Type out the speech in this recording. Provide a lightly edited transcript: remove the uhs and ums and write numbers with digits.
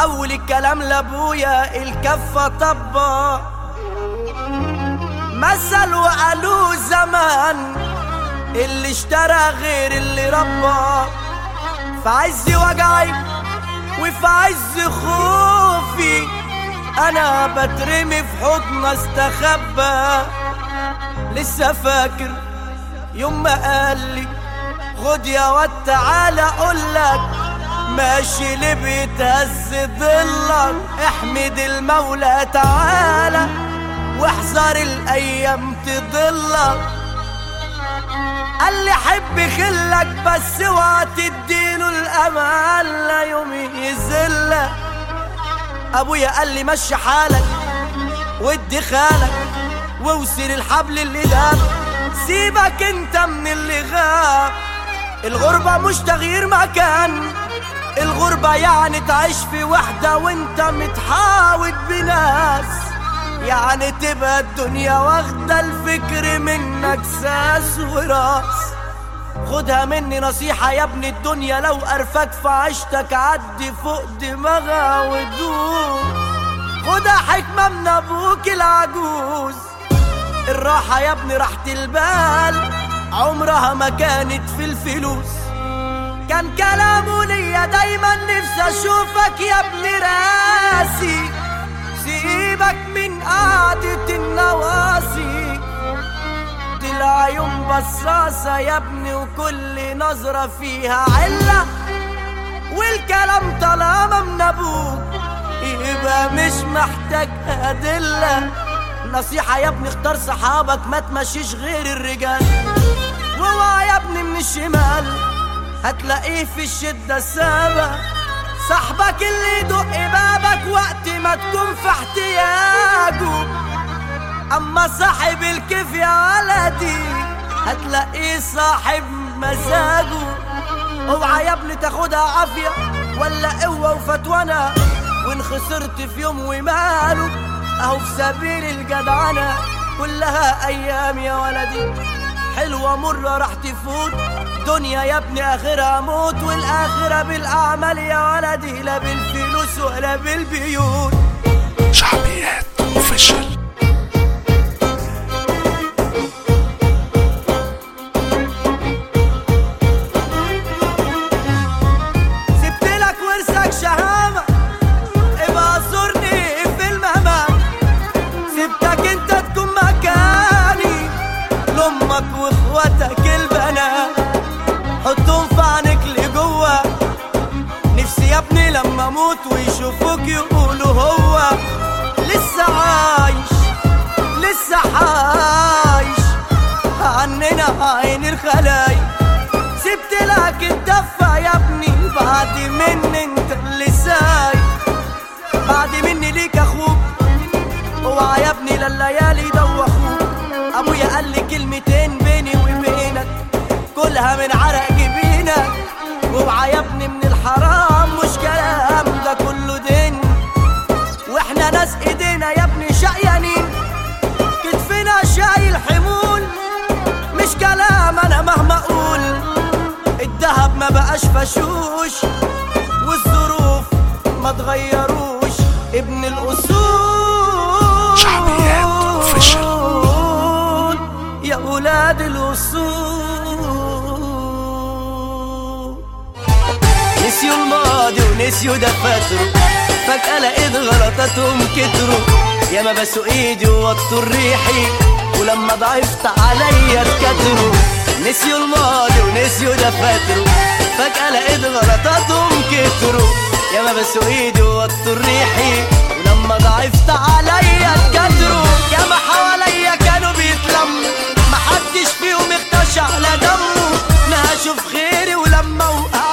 اول الكلام لابويا الكفة طبا، مثل وقالوا زمان اللي اشترى غير اللي ربى. في عز وجعي وفي عز خوفي انا بترمي في حضن استخبى. لسه فاكر يوم ما قالي خد يا واد تعالى اقولك ماشي ليه بيتهز ضلك، احمد المولى تعالى واحذر الايام تضلك. قال لي حب خلك بس اوعى تديله الامل لا يوم يذلك. ابويا قال لي مشي حالك وادي خالك واوصل الحبل اللي داب، سيبك انت من اللي غاب. الغربة مش تغيير مكان، الغربة يعني تعيش في وحدة وانت متحاوط بناس، يعني تبقى الدنيا واخدة الفكر منك ساس وراس. خدها مني نصيحة يا ابن الدنيا، لو قرفك في عيشتك عدي فوق دماغها ودوس. خدها حكمة من ابوك العجوز، الراحة يا ابني راحة البال عمرها ما كانت في الفلوس. كان كلامه ليا دايما نفسي اشوفك يا ابن راسي، سيبك من قعدة النواسي، دي العيون بصاصة يا ابني وكل نظرة فيها علة، والكلام طالما من ابوك يبقى مش محتاج أدلة. نصيحة يا ابني اختار صحابك ما تمشيش غير الرجال، واوعى يا ابني من الشمال هتلاقيه في الشدة سابق، صاحبك اللي يدق بابك وقت ما تكون في احتياجه، اما صاحب الكيف يا ولدي هتلاقيه صاحب مزاجه. اوعى يا ابني تاخدها عافية ولا قوة وفتوانة، وان خسرت في يوم وماله اهو في سبيل الجدعنة. كلها ايام يا ولدي حلوة مرة راح تفوت، دنيا يا ابني اخرها موت، والاخرة بالاعمال يا ولدي لا بالفلوس ولا بالبيوت. شعبيات اوفيشال. سبتلك ورثك شهامة ابقى زورني في المهمة، سبتك انت تكون مكاني لامك واخواتك البنات، حطهم في عينك لجوه. نفسي يا ابني لما اموت ويشوفوك يقولوا هو لسه عايش لسه عايش عننا عين الخلايق. سبت لك الدفة يا ابني بعد مني انت اللي سايق، بعد مني ليك اخوك اوعى يا ابني لليالي دوخوك. ابويا قال لي كلمتين بيني وبينك كلها من عرق جبينك، واوعى يا ابني من الحرام مش كلام ده كله دين، واحنا ناس ايدينا يا ابني شقيانين كتفنا شايل حمول، مش كلام انا مهما اقول الدهب ما بقاش فشوش، والظروف ما تغيروش ابن الاصول. شعبيات اوفيشال يا ولاد الاصول. نسيوا الماضي ونسيوا دفاتره، فجأة لقيت غلطاتهم كتروا، يا ما بسوا ايدي ووطوا ريحي ولما ضعفت عليا اتكتروا. نسيوا الماضي ونسيوا دفاتره، فجأة لقيت غلطاتهم كتروا، يا ما بسوا ايدي ووطوا ريحي ولما ضعفت عليا اتكتروا. يا ما حواليا كانوا بيتلموا محدش فيهم اختش على دمه، ما هشوف خيري ولما وقع